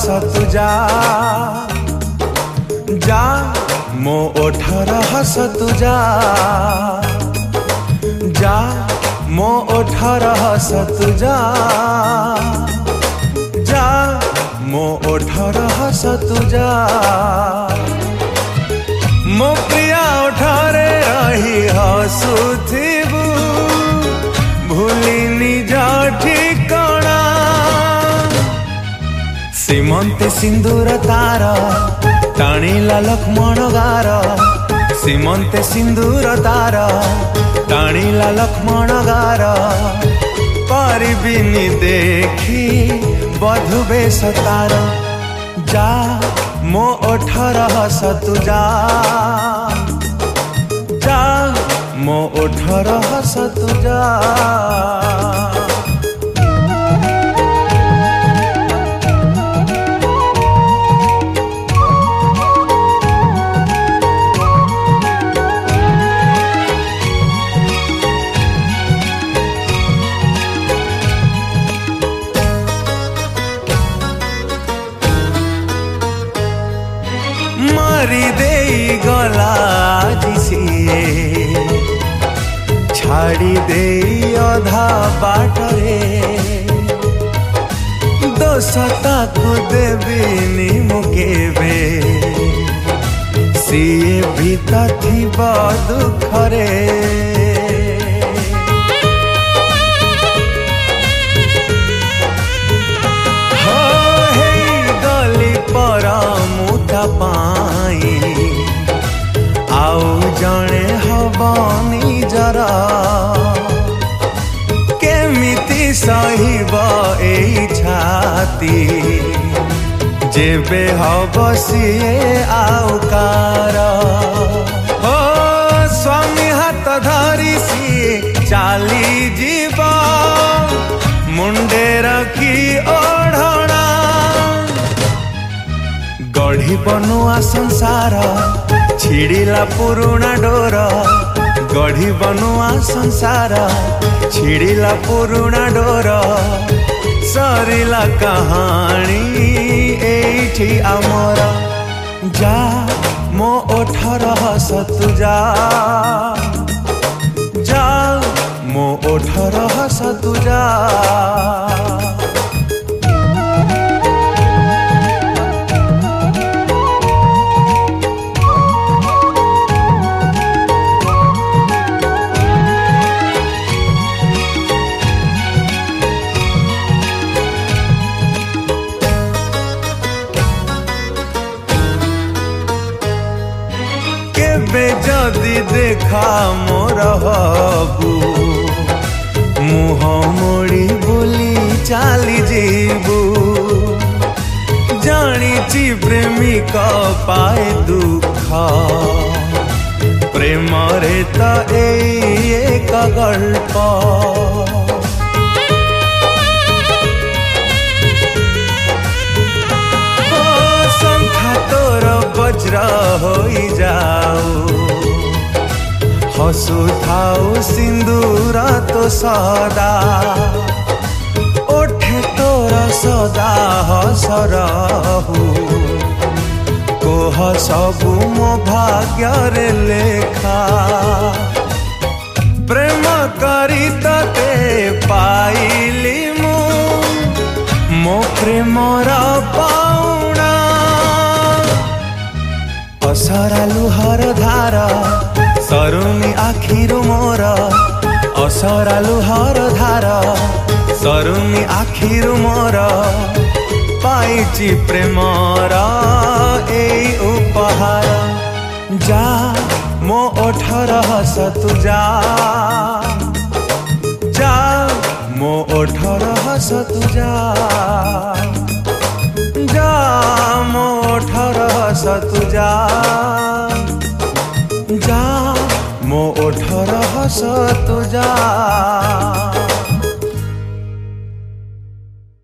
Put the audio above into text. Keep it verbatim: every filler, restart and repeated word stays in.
हसतु जा जा मो ओठर हसतु जा जा मो ओठर हसतु जा जा मो ओठर हसतु जा मो प्रिया ओठरे रही हसुथिबु भूलिनी जा ठिकणा सीमंते सिंदूर तार टाणिला लक्ष्मण गार सीमंते सिंदूर तार टाणिला लक्ष्मण गार पारिबिनी देखी बधु बेश तार जा मो ओठर हसतु जा जा मो ओठर हसतु जा मारी देई गला जिसिए छाड़ी देई अधा बाटरे दोसता को देविनी मुकेबे सीए भी थिबा दुखरे हो हे गली पर मुता पाई आउ जणे हबनी जरा केमिति सहिब एई छाती जेबे हब सिए आउ कार हो स्वामी हाथ धरी सिए चाली जीव मुंडे रखी ओढ़णा गढ़ी बनुआ संसार छिड़िला पुरुणा डोर गढ़ी बनुआ संसार छिड़िला पुरुणा डोर सरिला कहानी एठी आमर जा मो ओठर हसतु जा जा मो ओठर हसतु जा जदि देखा मोर हबू मुह मोड़ी बोली चली जीबू जानी प्रेमिक पाए दुख प्रेम रे तो एक गल्प संख्या तोर वज्र हो जाऊ हसु थाऊ सिंदूर तो सदा ओठे तोर सदा हस रहू कोह सबु मो भाग्य रे लेखा प्रेम करी तते पाइली मु मो प्रेमर पाउणा असरा लुहर धार सरुनी आखिरु मोर असरा लुहर धार सरुनी आखिरु मोर पाइची प्रेमर एई उपहार जा मो ओठर हसतु जा जा मो ओठर हसतु जा जा मो ओठर हसतु जा जा मो ओठर हसतु जा।